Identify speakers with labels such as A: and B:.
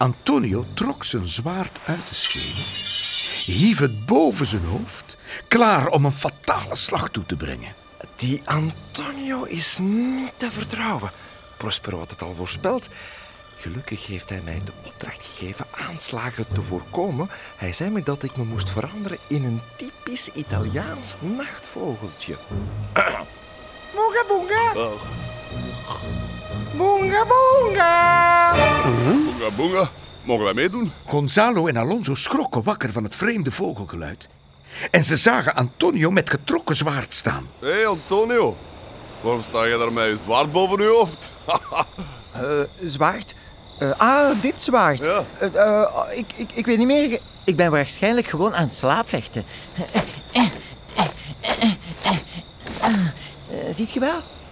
A: Antonio trok zijn zwaard uit de schede, hief het boven zijn hoofd, klaar om een fatale slag toe te brengen.
B: Die Antonio is niet te vertrouwen. Prospero had het al voorspeld. Gelukkig heeft hij mij de opdracht gegeven aanslagen te voorkomen. Hij zei me dat ik me moest veranderen in een typisch Italiaans nachtvogeltje. Boonga boonga. Boonga boonga.
C: Boonga boonga. Mogen wij meedoen?
A: Gonzalo en Alonso schrokken wakker van het vreemde vogelgeluid. En ze zagen Antonio met getrokken zwaard staan.
C: Hé, Antonio. Waarom sta je daar met je zwaard boven je hoofd?
D: Zwaard? Dit zwaard.
C: Ja.
D: Ik weet niet meer. Ik ben waarschijnlijk gewoon aan het slaapvechten. Ziet je wel?